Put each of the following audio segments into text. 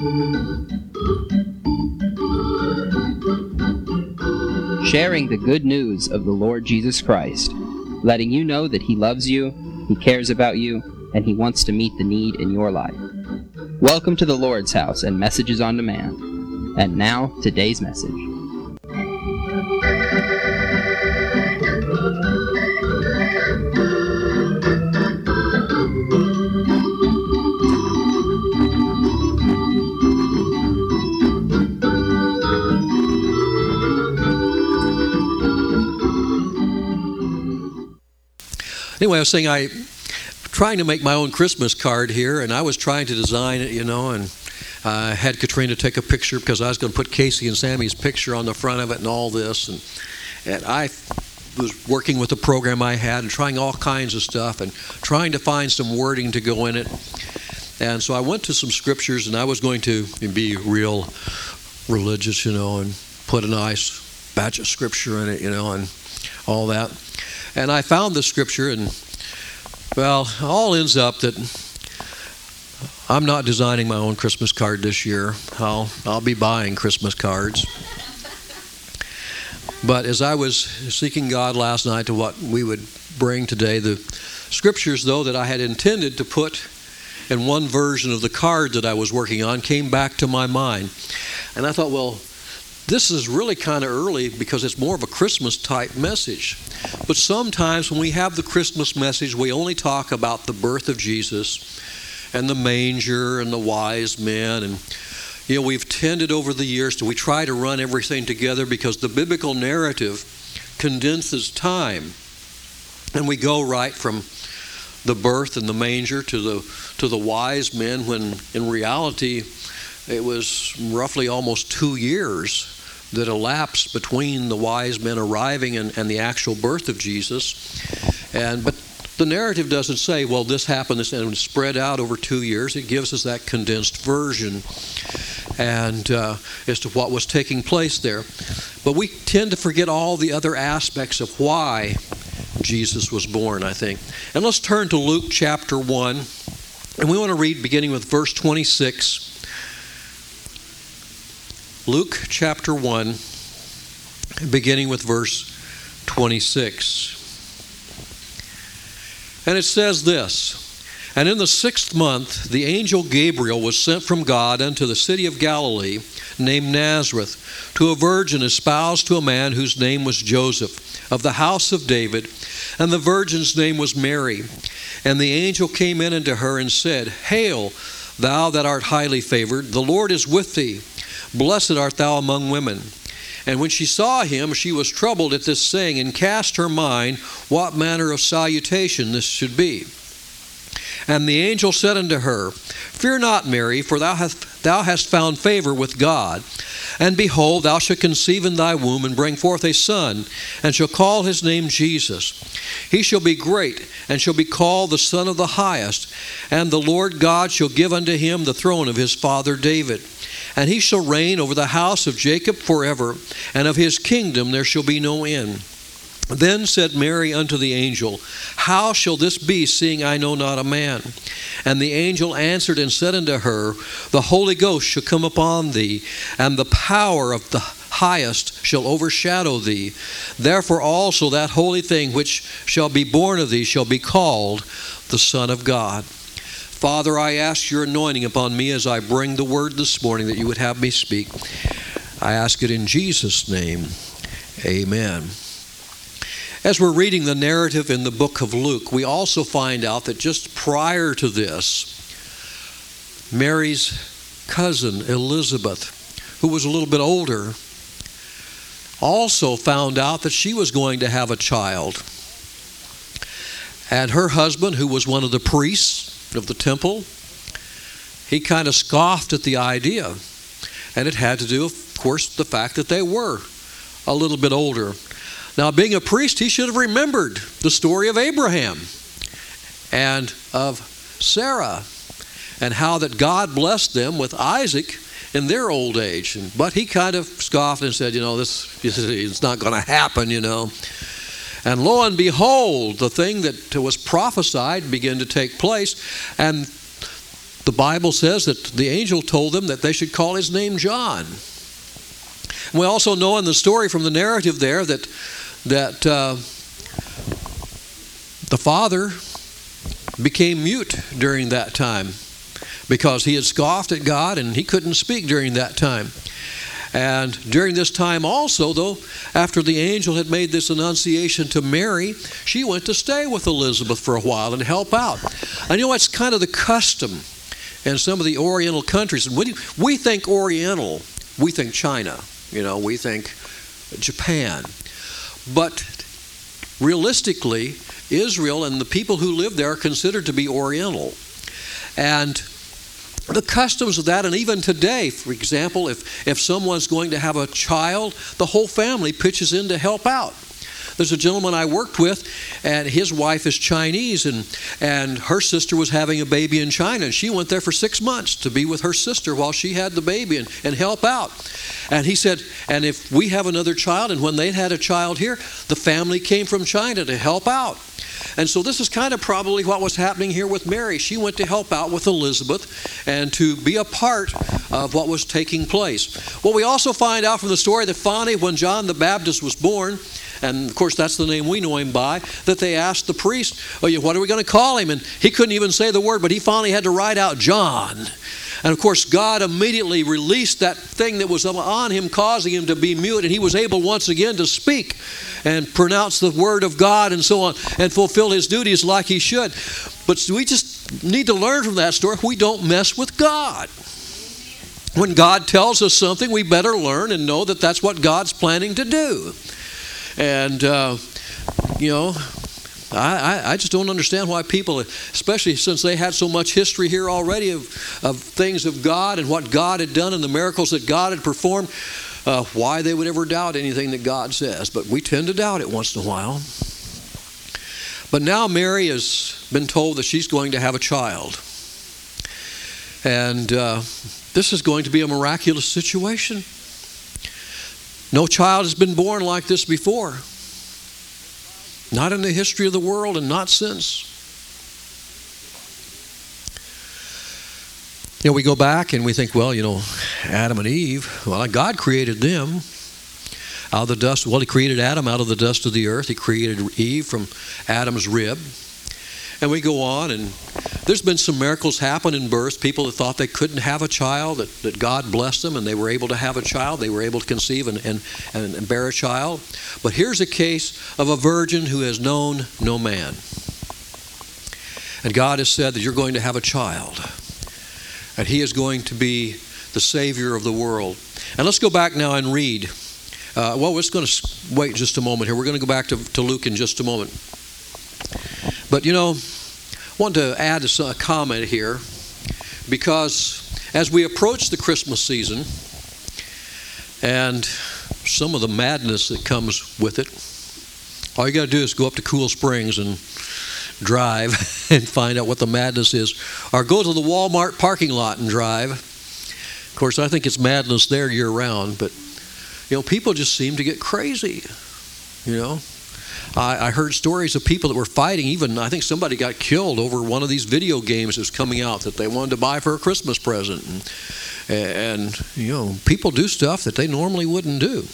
Sharing the good news of the Lord Jesus Christ, letting you know that He loves you, He cares about you, and He wants to meet the need in your life. Welcome to the Lord's House and Messages on Demand. And now, today's message. Anyway, I was saying I'm trying to make my own Christmas card here, and I was trying to design it, and I had Katrina take a picture because I was going to put Casey and Sammy's picture on the front of it and all this, and I was working with the program I had and trying all kinds of stuff and trying to find some wording to go in it. And so I went to some scriptures, and I was going to be real religious, and put a nice batch of scripture in it, and all that. And I found the scripture, and, well, all ends up that I'm not designing my own Christmas card this year. I'll be buying Christmas cards. But as I was seeking God last night to what we would bring today, the scriptures, though, that I had intended to put in one version of the card that I was working on came back to my mind. And I thought, well, this is really kind of early because it's more of a Christmas type message. But sometimes when we have the Christmas message, we only talk about the birth of Jesus and the manger and the wise men. And, we've tended over the years we try to run everything together because the biblical narrative condenses time. And we go right from the birth and the manger to the wise men, when in reality it was roughly almost 2 years that elapsed between the wise men arriving and the actual birth of Jesus. But the narrative doesn't say, well, this happened, this, and spread out over 2 years. It gives us that condensed version and as to what was taking place there. But we tend to forget all the other aspects of why Jesus was born, I think. And let's turn to Luke chapter 1, and we want to read beginning with verse 26. Luke chapter 1, beginning with verse 26. And it says this: And in the 6th month, the angel Gabriel was sent from God unto the city of Galilee, named Nazareth, to a virgin espoused to a man whose name was Joseph, of the house of David, and the virgin's name was Mary. And the angel came in unto her and said, Hail, thou that art highly favored, the Lord is with thee. Blessed art thou among women. And when she saw him, she was troubled at this saying, and cast her mind what manner of salutation this should be. And the angel said unto her, Fear not, Mary, for thou hast found favor with God. And behold, thou shalt conceive in thy womb, and bring forth a son, and shall call his name Jesus. He shall be great, and shall be called the Son of the Highest. And the Lord God shall give unto him the throne of his father David. And he shall reign over the house of Jacob forever, and of his kingdom there shall be no end. Then said Mary unto the angel, How shall this be, seeing I know not a man? And the angel answered and said unto her, The Holy Ghost shall come upon thee, and the power of the Highest shall overshadow thee. Therefore also that holy thing which shall be born of thee shall be called the Son of God. Father, I ask your anointing upon me as I bring the word this morning, that you would have me speak. I ask it in Jesus' name. Amen. As we're reading the narrative in the book of Luke, we also find out that just prior to this, Mary's cousin Elizabeth, who was a little bit older, also found out that she was going to have a child. And her husband, who was one of the priests of the temple, he kind of scoffed at the idea. And it had to do, of course, the fact that they were a little bit older. Now, being a priest, he should have remembered the story of Abraham and of Sarah, and how that God blessed them with Isaac in their old age. But he kind of scoffed and said, this it's not going to happen, And lo and behold, the thing that was prophesied began to take place. And the Bible says that the angel told them that they should call his name John. And we also know in the story from the narrative there that the father became mute during that time because he had scoffed at God and he couldn't speak during that time. And during this time also, though, after the angel had made this annunciation to Mary, she went to stay with Elizabeth for a while and help out. I know it's kind of the custom in some of the Oriental countries. And when we think Oriental, we think China, we think Japan. But realistically, Israel and the people who live there are considered to be Oriental. And the customs of that, and even today, for example, if someone's going to have a child, the whole family pitches in to help out. There's a gentleman I worked with, and his wife is Chinese, and her sister was having a baby in China, and she went there for 6 months to be with her sister while she had the baby and help out. And he said, and if we have another child, and when they had a child here, the family came from China to help out. And so this is kind of probably what was happening here with Mary. She went to help out with Elizabeth and to be a part of what was taking place. Well, we also find out from the story that finally when John the Baptist was born, and of course that's the name we know him by, that they asked the priest, what are we going to call him? And he couldn't even say the word, but he finally had to write out John. And of course, God immediately released that thing that was on him, causing him to be mute, and he was able once again to speak and pronounce the word of God and so on, and fulfill his duties like he should. But we just need to learn from that story. We don't mess with God. When God tells us something, we better learn and know that that's what God's planning to do. And, I just don't understand why people, especially since they had so much history here already of things of God and what God had done and the miracles that God had performed, why they would ever doubt anything that God says. But we tend to doubt it once in a while. But now Mary has been told that she's going to have a child. And this is going to be a miraculous situation. No child has been born like this before. Not in the history of the world and not since. We go back and we think, Adam and Eve, God created them out of the dust. Well, he created Adam out of the dust of the earth. He created Eve from Adam's rib. And we go on, and there's been some miracles happen in birth. People that thought they couldn't have a child, that God blessed them, and they were able to have a child. They were able to conceive and bear a child. But here's a case of a virgin who has known no man. And God has said that you're going to have a child. And he is going to be the Savior of the world. And let's go back now and read. We're just going to wait just a moment here. We're going to go back to Luke in just a moment. But, I want to add a comment here, because as we approach the Christmas season and some of the madness that comes with it, all you got to do is go up to Cool Springs and drive and find out what the madness is, or go to the Walmart parking lot and drive. Of course, I think it's madness there year-round, but, people just seem to get crazy, I heard stories of people that were fighting. Even I think somebody got killed over one of these video games that's coming out that they wanted to buy for a Christmas present. And people do stuff that they normally wouldn't do.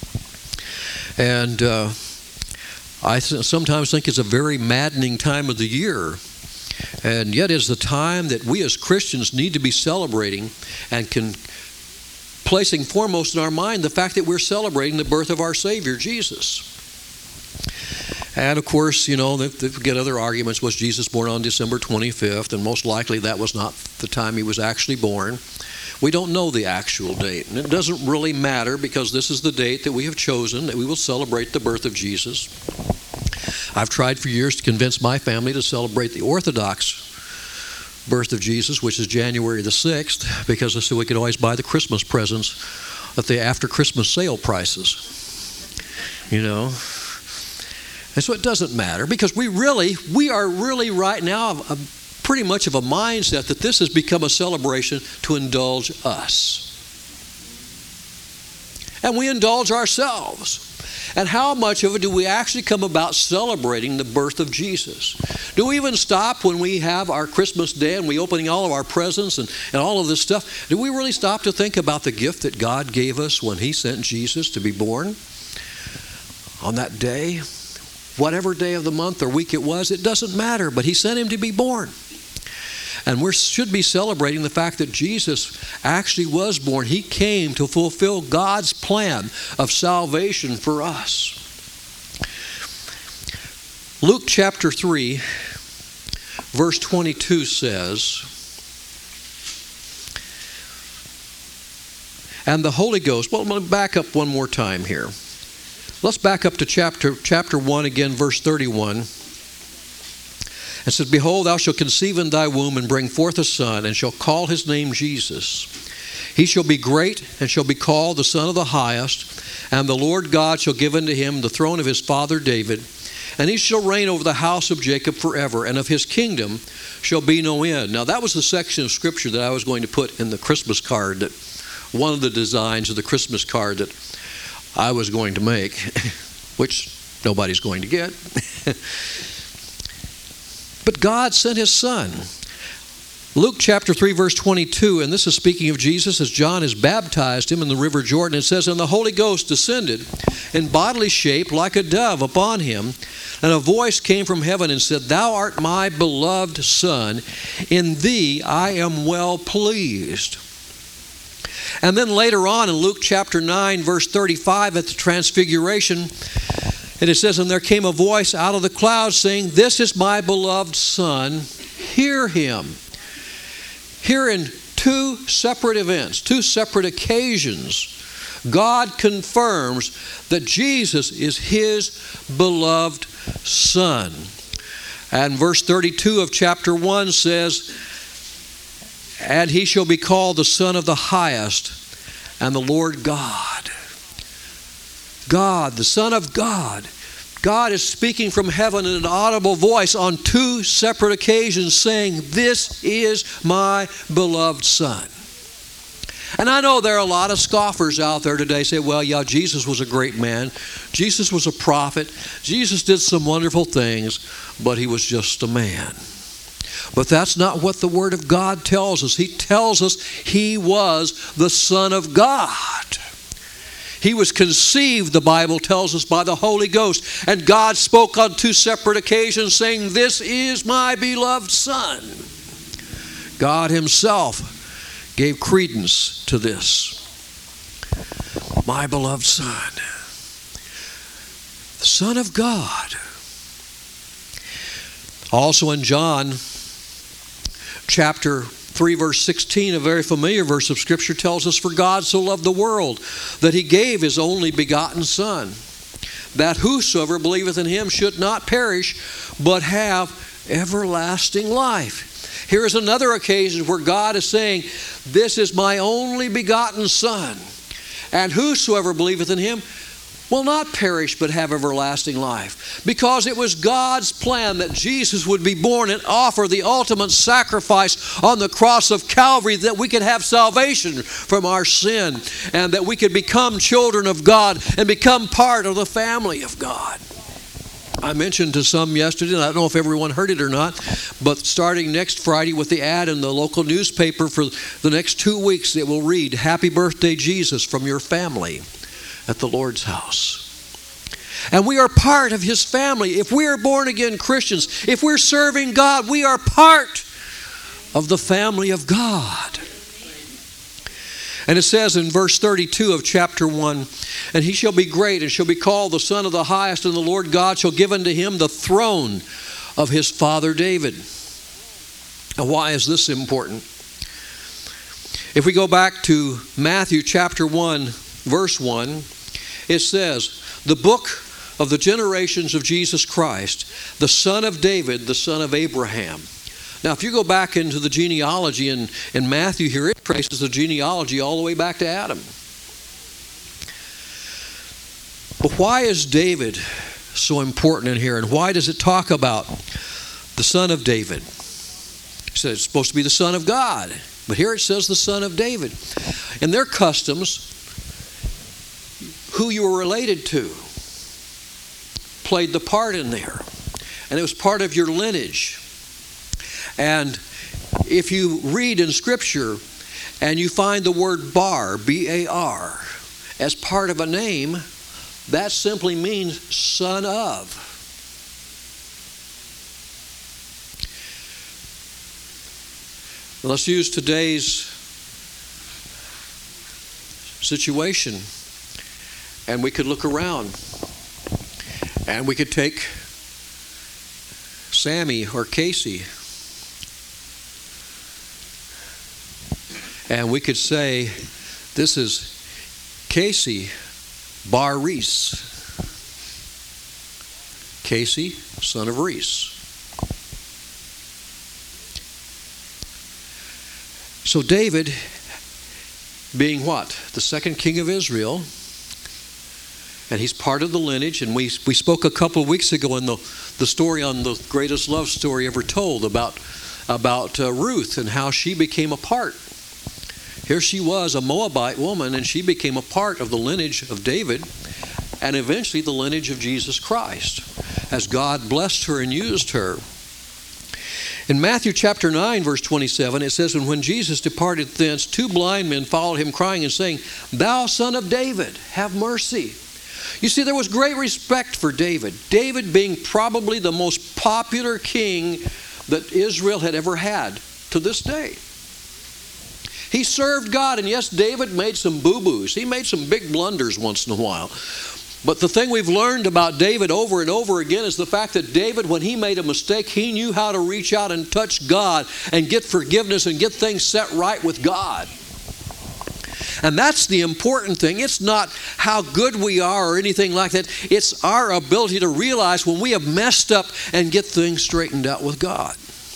And I sometimes think it's a very maddening time of the year. And yet it's the time that we as Christians need to be celebrating and placing foremost in our mind the fact that we're celebrating the birth of our Savior, Jesus. And of course, they get other arguments. Was Jesus born on December 25th? And most likely that was not the time he was actually born. We don't know the actual date. And it doesn't really matter, because this is the date that we have chosen, that we will celebrate the birth of Jesus. I've tried for years to convince my family to celebrate the Orthodox birth of Jesus, which is January the 6th, because I said we could always buy the Christmas presents at the after Christmas sale prices. And so it doesn't matter, because we are really right now pretty much of a mindset that this has become a celebration to indulge us. And we indulge ourselves. And how much of it do we actually come about celebrating the birth of Jesus? Do we even stop when we have our Christmas day and we opening all of our presents and all of this stuff? Do we really stop to think about the gift that God gave us when He sent Jesus to be born on that day? Whatever day of the month or week it was, it doesn't matter, but He sent Him to be born. And we should be celebrating the fact that Jesus actually was born. He came to fulfill God's plan of salvation for us. Luke chapter 3, verse 22 says, and the Holy Ghost, well, I'm going to back up one more time here. Let's back up to chapter 1 again, verse 31. It says, behold, thou shalt conceive in thy womb and bring forth a son, and shall call his name Jesus. He shall be great, and shall be called the Son of the Highest. And the Lord God shall give unto him the throne of his father David. And he shall reign over the house of Jacob forever, and of his kingdom shall be no end. Now that was the section of Scripture that I was going to put in the Christmas card, that one of the designs of the Christmas card that I was going to make, which nobody's going to get. But God sent His Son. Luke chapter 3, verse 22, and this is speaking of Jesus as John has baptized Him in the river Jordan. It says, and the Holy Ghost descended in bodily shape like a dove upon Him, and a voice came from heaven and said, thou art my beloved Son, in Thee I am well pleased. And then later on in Luke chapter 9, verse 35, at the Transfiguration, and it says, and there came a voice out of the clouds saying, this is my beloved Son, hear Him. Here in two separate events, two separate occasions, God confirms that Jesus is His beloved Son. And verse 32 of chapter 1 says, and He shall be called the Son of the Highest, and the Lord God. God, the Son of God. God is speaking from heaven in an audible voice on two separate occasions saying, this is my beloved Son. And I know there are a lot of scoffers out there today say, well, yeah, Jesus was a great man. Jesus was a prophet. Jesus did some wonderful things, but He was just a man. But that's not what the Word of God tells us. He tells us He was the Son of God. He was conceived, the Bible tells us, by the Holy Ghost. And God spoke on two separate occasions saying, this is my beloved Son. God Himself gave credence to this. My beloved Son. The Son of God. Also in John chapter 3 verse 16, a very familiar verse of Scripture, tells us, for God so loved the world that He gave His only begotten Son, that whosoever believeth in Him should not perish, but have everlasting life. Here is another occasion where God is saying, this is my only begotten Son, and whosoever believeth in Him will not perish but have everlasting life. Because it was God's plan that Jesus would be born and offer the ultimate sacrifice on the cross of Calvary, that we could have salvation from our sin, and that we could become children of God and become part of the family of God. I mentioned to some yesterday, and I don't know if everyone heard it or not, but starting next Friday with the ad in the local newspaper for the next 2 weeks, it will read, Happy Birthday Jesus from your family at the Lord's house. And we are part of His family. If we are born again Christians, if we're serving God, we are part of the family of God. And it says in verse 32 of chapter 1, and He shall be great and shall be called the Son of the Highest, and the Lord God shall give unto Him the throne of His father David. Now, why is this important? If we go back to Matthew chapter 1, verse 1, it says, the book of the generations of Jesus Christ, the son of David, the son of Abraham. Now, if you go back into the genealogy in Matthew here, it traces the genealogy all the way back to Adam. But why is David so important in here? And why does it talk about the son of David? It says it's supposed to be the son of God. But here it says the son of David. In their customs, who you were related to played the part in there. And it was part of your lineage. And if you read in Scripture and you find the word Bar, B-A-R, as part of a name, that simply means son of. Let's use today's situation, and we could look around, and we could take Sammy or Casey, and we could say, this is Casey Bar Reese. Casey, son of Reese. So David, being what? The second king of Israel, and he's part of the lineage, and we spoke a couple of weeks ago in the story on the greatest love story ever told about Ruth and how she became a part. Here she was, a Moabite woman, and she became a part of the lineage of David and eventually the lineage of Jesus Christ as God blessed her and used her. In Matthew chapter 9, verse 27, it says, "And when Jesus departed thence, 2 blind men followed him, crying and saying, Thou son of David, have mercy." You see, there was great respect for David. David being probably the most popular king that Israel had ever had to this day. He served God, and yes, David made some boo-boos. He made some big blunders once in a while. But the thing we've learned about David over and over again is the fact that David, when he made a mistake, he knew how to reach out and touch God and get forgiveness and get things set right with God. And that's the important thing. It's not how good we are or anything like that. It's our ability to realize when we have messed up and get things straightened out with God.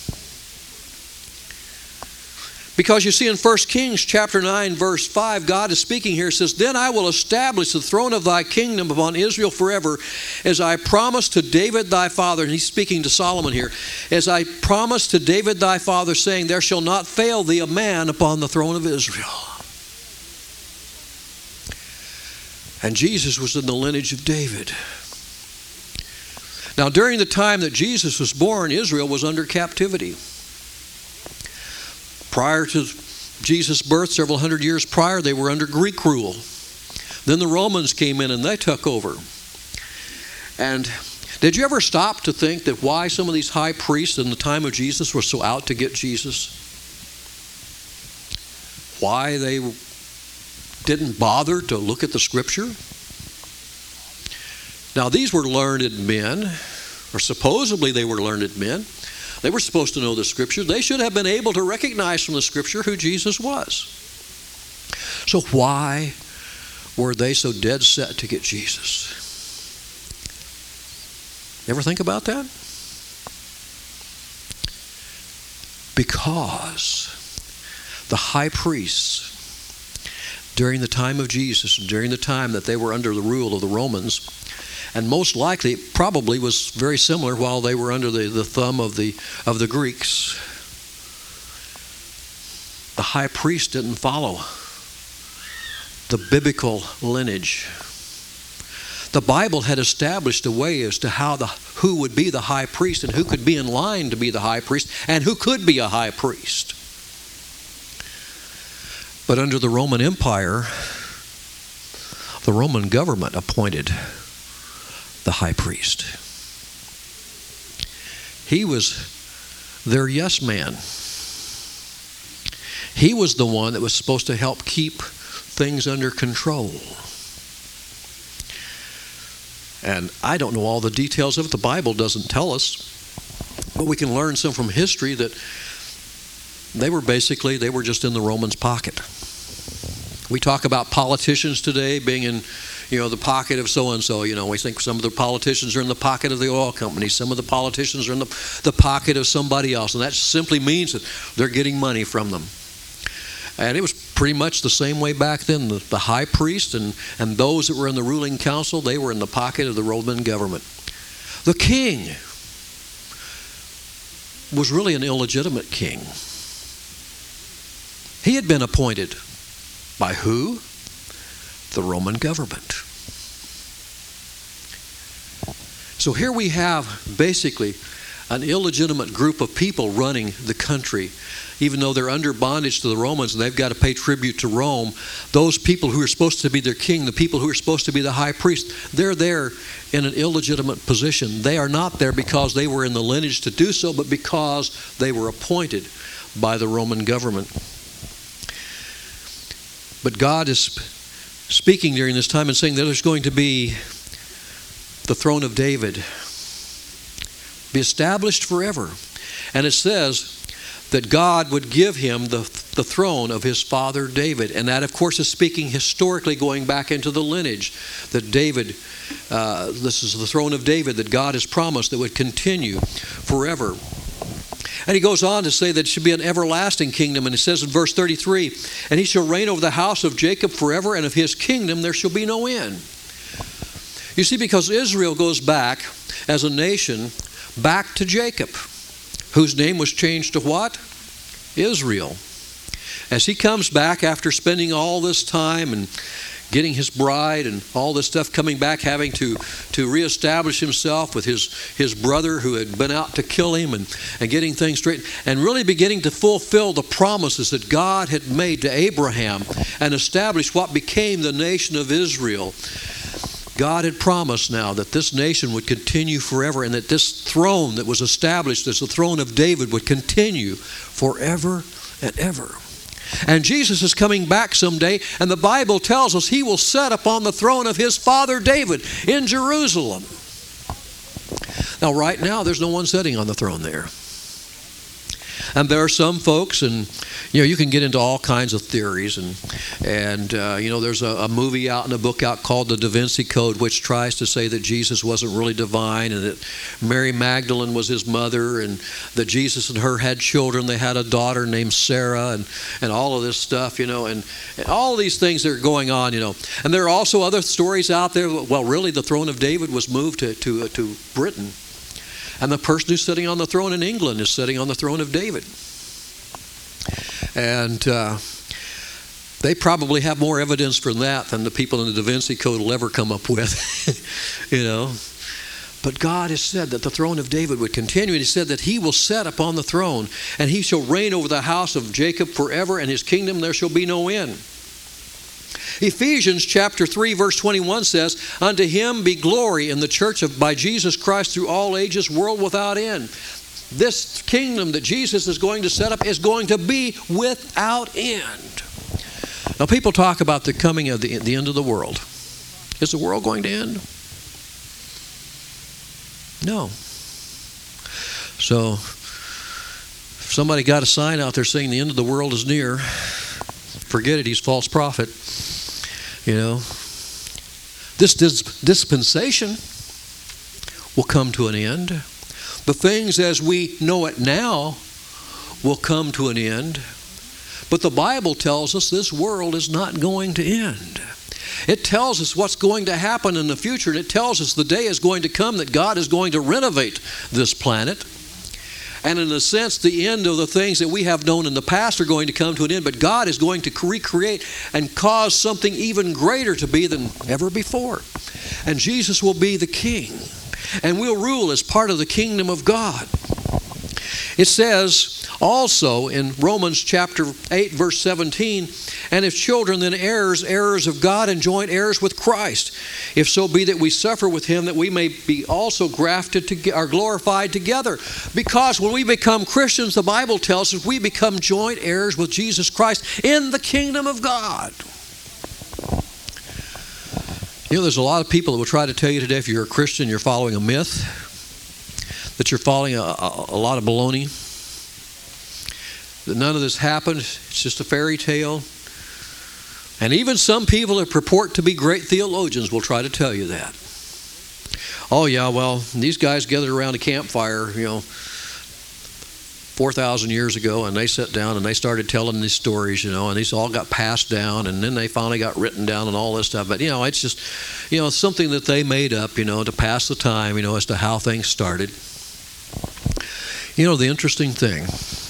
Because you see in 1 Kings chapter 9 verse 5, God is speaking here. It says, "Then I will establish the throne of thy kingdom upon Israel forever, as I promised to David thy father." And he's speaking to Solomon here. "As I promised to David thy father, saying, There shall not fail thee a man upon the throne of Israel." And Jesus was in the lineage of David. Now, during the time that Jesus was born, Israel was under captivity. Prior to Jesus' birth, several hundred years prior, they were under Greek rule. Then the Romans came in and they took over. And did you ever stop to think that why some of these high priests in the time of Jesus were so out to get Jesus? Why they didn't bother to look at the Scripture? Now, these were learned men, or supposedly they were learned men. They were supposed to know the Scripture. They should have been able to recognize from the Scripture who Jesus was. So why were they so dead set to get Jesus? Ever think about that? Because the high priests, during the time of Jesus, during the time that they were under the rule of the Romans, and most likely, it probably was very similar while they were under the thumb of the Greeks. The high priest didn't follow the biblical lineage. The Bible had established a way as to who would be the high priest and who could be in line to be the high priest and who could be a high priest. But under the Roman Empire, the Roman government appointed the high priest. He was their yes man. He was the one that was supposed to help keep things under control. And I don't know all the details of it. The Bible doesn't tell us. But we can learn some from history that they were just in the Romans' pocket. We talk about politicians today being in the pocket of so-and-so. We think some of the politicians are in the pocket of the oil company. Some of the politicians are in the pocket of somebody else. And that simply means that they're getting money from them. And it was pretty much the same way back then. The high priest and those that were in the ruling council, they were in the pocket of the Roman government. The king was really an illegitimate king. He had been appointed by who? The Roman government. So here we have basically an illegitimate group of people running the country. Even though they're under bondage to the Romans and they've got to pay tribute to Rome, those people who are supposed to be their king, the people who are supposed to be the high priest, they're there in an illegitimate position. They are not there because they were in the lineage to do so, but because they were appointed by the Roman government. But God is speaking during this time and saying that there's going to be the throne of David be established forever. And it says that God would give him the throne of his father David. And that, of course, is speaking historically, going back into the lineage, that David, this is the throne of David that God has promised that would continue forever. And he goes on to say that it should be an everlasting kingdom. And it says in verse 33, and he shall reign over the house of Jacob forever, and of his kingdom there shall be no end. You see, because Israel goes back as a nation back to Jacob, whose name was changed to what? Israel. As he comes back after spending all this time and getting his bride and all this stuff, coming back, having to reestablish himself with his brother who had been out to kill him, and getting things straight, and really beginning to fulfill the promises that God had made to Abraham and establish what became the nation of Israel. God had promised now that this nation would continue forever, and that this throne that was established as the throne of David would continue forever and ever. And Jesus is coming back someday, and the Bible tells us he will sit upon the throne of his father David in Jerusalem. Now, right now, there's no one sitting on the throne there. And there are some folks, and you can get into all kinds of theories, and there's a movie out and a book out called The Da Vinci Code, which tries to say that Jesus wasn't really divine, and that Mary Magdalene was his mother, and that Jesus and her had children. They had a daughter named Sarah, and all of this stuff, and all these things that are going on, And there are also other stories out there. Well, really, the throne of David was moved to Britain. And the person who's sitting on the throne in England is sitting on the throne of David. And they probably have more evidence for that than the people in the Da Vinci Code will ever come up with. But God has said that the throne of David would continue. And he said that he will sit upon the throne, and he shall reign over the house of Jacob forever, and his kingdom there shall be no end. Ephesians chapter 3 verse 21 says, unto him be glory in the church by Jesus Christ through all ages, world without end. This kingdom that Jesus is going to set up is going to be without end. Now, people talk about the coming of the end of the world. Is the world going to end? No. So, if somebody got a sign out there saying the end of the world is near, forget it, he's a false prophet. This dispensation will come to an end. The things as we know it now will come to an end. But the Bible tells us this world is not going to end. It tells us what's going to happen in the future, and it tells us the day is going to come that God is going to renovate this planet. And in a sense, the end of the things that we have known in the past are going to come to an end, but God is going to recreate and cause something even greater to be than ever before. And Jesus will be the king, and we'll rule as part of the kingdom of God. It says also in Romans chapter 8, verse 17, and if children, then heirs, heirs of God, and joint heirs with Christ, if so be that we suffer with him, that we may be also glorified together. Because when we become Christians, the Bible tells us we become joint heirs with Jesus Christ in the kingdom of God. There's a lot of people that will try to tell you today, if you're a Christian, you're following a myth, that you're following a lot of baloney, that none of this happened, it's just a fairy tale. And even some people that purport to be great theologians will try to tell you that. Oh yeah, well, these guys gathered around a campfire, 4,000 years ago, and they sat down and they started telling these stories, and these all got passed down, and then they finally got written down and all this stuff. But, it's just, something that they made up, to pass the time, as to how things started. The interesting thing,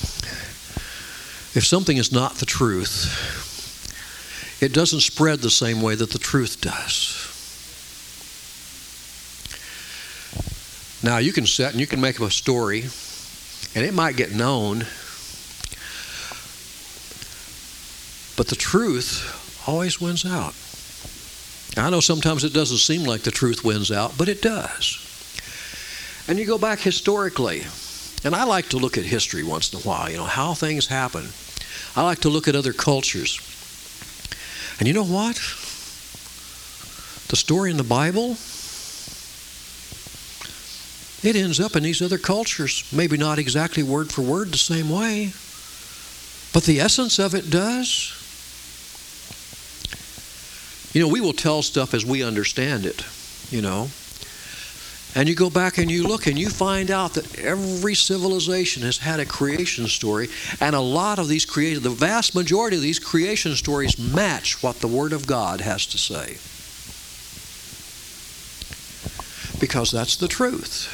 if something is not the truth, it doesn't spread the same way that the truth does. Now, you can sit and you can make up a story, and it might get known, but the truth always wins out. I know sometimes it doesn't seem like the truth wins out, but it does. And you go back historically, and I like to look at history once in a while, how things happen. I like to look at other cultures. And you know what? The story in the Bible, it ends up in these other cultures. Maybe not exactly word for word the same way, but the essence of it does. We will tell stuff as we understand it, And you go back and you look and you find out that every civilization has had a creation story, and the vast majority of these creation stories match what the Word of God has to say. Because that's the truth.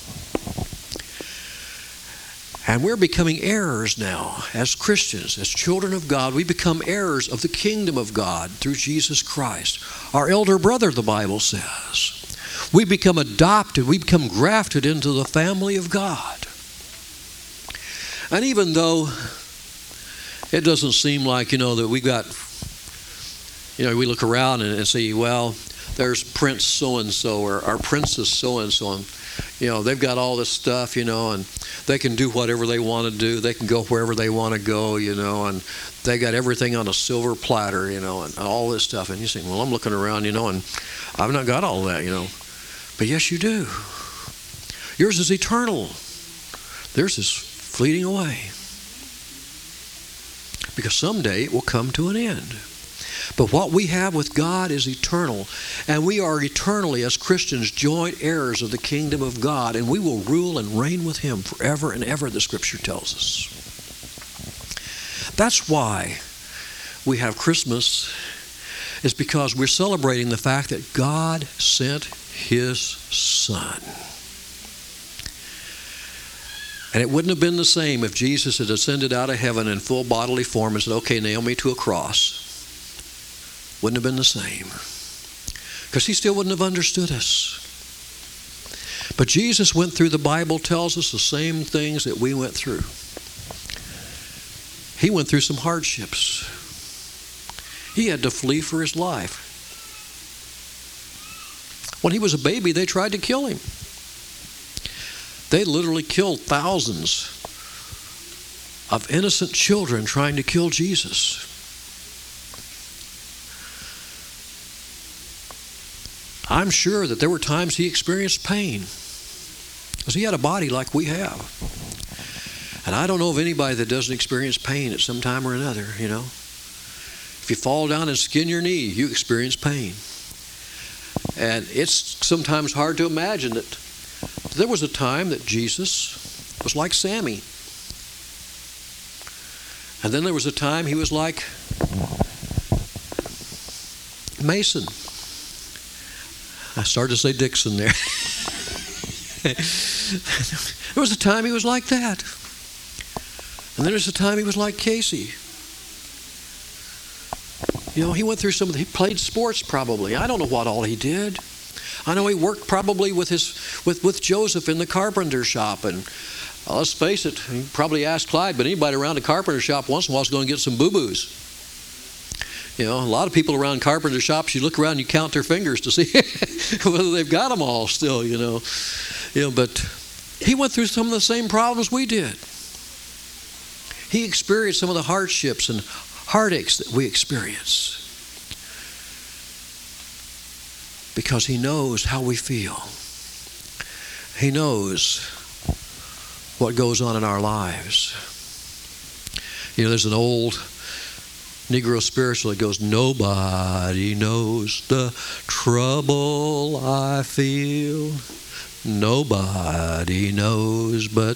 And we're becoming heirs now as Christians, as children of God. We become heirs of the kingdom of God through Jesus Christ. Our elder brother, the Bible says. We become adopted. We become grafted into the family of God. And even though it doesn't seem like, that we got, we look around and see, well, there's Prince so-and-so or Princess so-and-so, and they've got all this stuff, and they can do whatever they want to do. They can go wherever they want to go, and they got everything on a silver platter, and all this stuff. And you think, well, I'm looking around, and I've not got all that, But yes, you do. Yours is eternal. Theirs is fleeting away. Because someday it will come to an end. But what we have with God is eternal. And we are eternally, as Christians, joint heirs of the kingdom of God. And we will rule and reign with Him forever and ever, the Scripture tells us. That's why we have Christmas, is because we're celebrating the fact that God sent His Son. And it wouldn't have been the same if Jesus had ascended out of heaven in full bodily form and said, okay, nail me to a cross. Wouldn't have been the same. Because He still wouldn't have understood us. But Jesus went through, the Bible tells us, the same things that we went through. He went through some hardships. He had to flee for His life. When He was a baby, they tried to kill Him. They literally killed thousands of innocent children trying to kill Jesus. I'm sure that there were times He experienced pain, because He had a body like we have. And I don't know of anybody that doesn't experience pain at some time or another, If you fall down and skin your knee, you experience pain. And it's sometimes hard to imagine that there was a time that Jesus was like Sammy. And then there was a time He was like Mason. I started to say Dixon there. There was a time He was like that. And then there's a time He was like Casey. He went through he played sports probably. I don't know what all he did. I know he worked probably with Joseph in the carpenter shop. And let's face it, he probably asked Clyde, but anybody around the carpenter shop once in a while is going to get some boo-boos. A lot of people around carpenter shops, you look around and you count their fingers to see whether they've got them all still, But he went through some of the same problems we did. He experienced some of the hardships and heartaches that we experience. Because He knows how we feel. He knows what goes on in our lives. There's an old Negro spiritual that goes, nobody knows the trouble I feel. Nobody knows but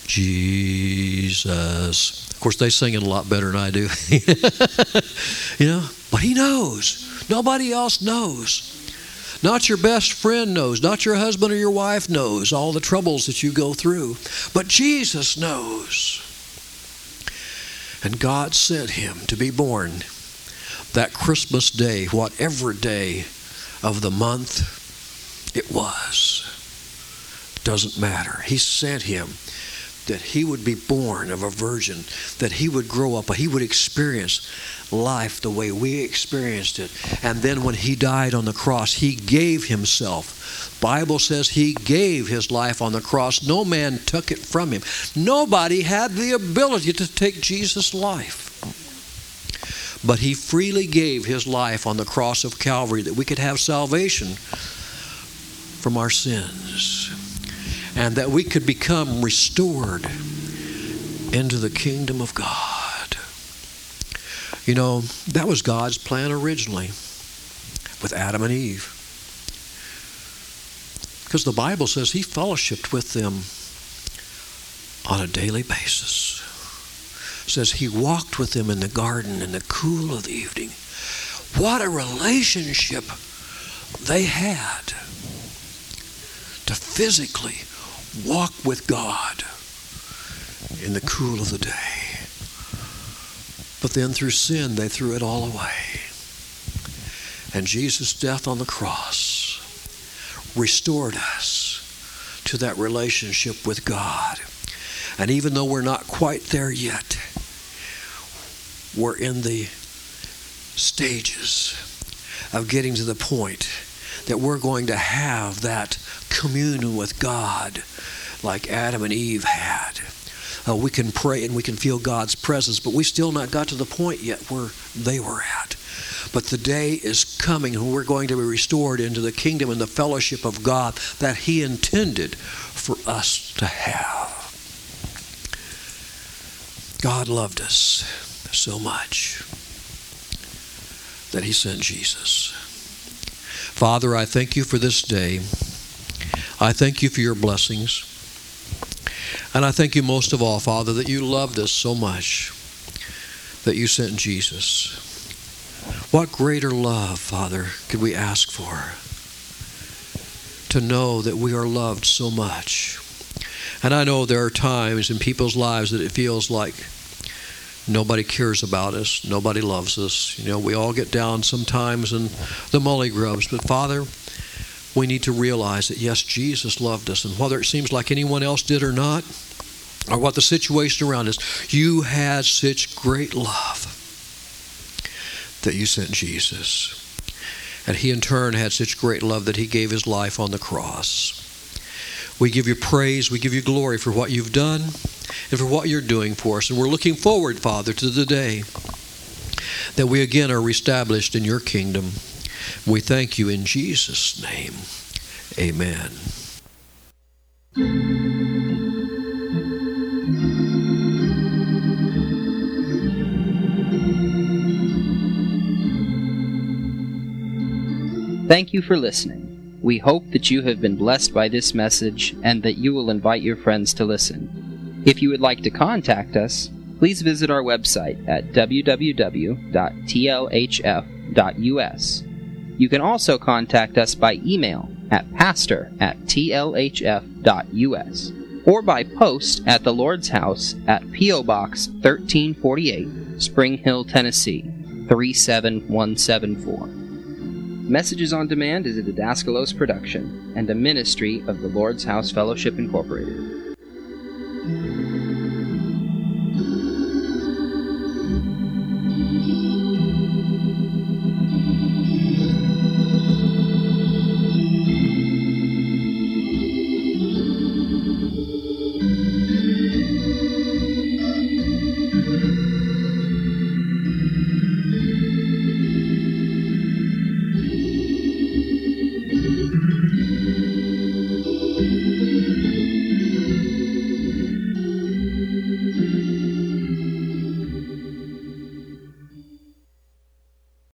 Jesus. Of course, they sing it a lot better than I do. But He knows. Nobody else knows. Not your best friend knows. Not your husband or your wife knows all the troubles that you go through. But Jesus knows. And God sent Him to be born that Christmas day, whatever day of the month it was, doesn't matter. He sent him that he would be born of a virgin, that he would grow up, he would experience life the way we experienced it. And then when he died on the cross, he gave himself. Bible says he gave his life on the cross. No man took it from him. Nobody had the ability to take Jesus' life. But he freely gave his life on the cross of Calvary that we could have salvation from our sins, and that we could become restored into the kingdom of God. You know, that was God's plan originally with Adam and Eve. Because the Bible says he fellowshiped with them on a daily basis. It says he walked with them in the garden in the cool of the evening. What a relationship they had to physically walk with God in the cool of the day. But then through sin, they threw it all away. And Jesus' death on the cross restored us to that relationship with God. And even though we're not quite there yet, we're in the stages of getting to the point that we're going to have that communion with God like Adam and Eve had. We can pray and we can feel God's presence, but we still not got to the point yet where they were at. But the day is coming when we're going to be restored into the kingdom and the fellowship of God that he intended for us to have. God loved us so much that he sent Jesus. Father, I thank you for this day. I thank you for your blessings. And I thank you most of all, Father, that you loved us so much that you sent Jesus. What greater love, Father, could we ask for? To know that we are loved so much. And I know there are times in people's lives that it feels like nobody cares about us, nobody loves us. You know, we all get down sometimes in the mully grubs. But Father, we need to realize that yes, Jesus loved us. And whether it seems like anyone else did or not, or what the situation around us, you had such great love that you sent Jesus. And he in turn had such great love that he gave his life on the cross. We give you praise, we give you glory for what you've done and for what you're doing for us. And we're looking forward, Father, to the day that we again are reestablished in your kingdom. We thank you in Jesus' name. Amen. Thank you for listening. We hope that you have been blessed by this message and that you will invite your friends to listen. If you would like to contact us, please visit our website at www.tlhf.us. You can also contact us by email at pastor@tlhf.us or by post at the Lord's House at P.O. Box 1348, Spring Hill, Tennessee 37174. Messages on Demand is a Didaskalos production and a ministry of the Lord's House Fellowship Incorporated.